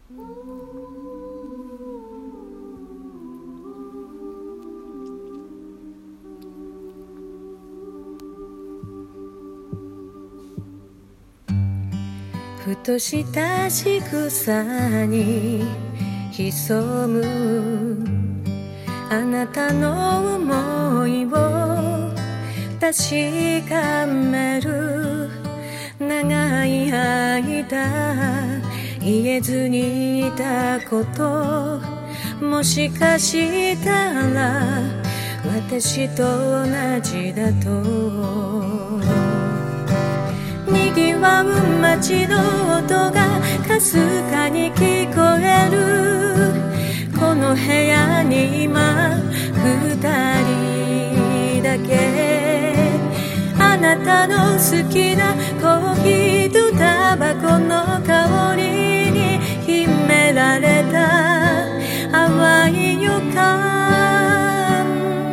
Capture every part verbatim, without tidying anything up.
ふとした仕草に潜むあなたの想いを確かめる。長い間言えずにいたこと、もしかしたら私と同じだと。賑わう街の音がかすかに聞こえる。この部屋に今二人だけ。あなたの好きなコーヒーとタバコの香りに秘められた淡い予感。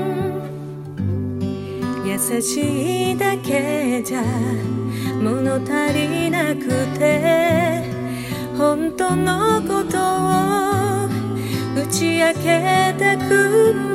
優しいだけじゃ物足りなくて、本当のことを打ち明けたく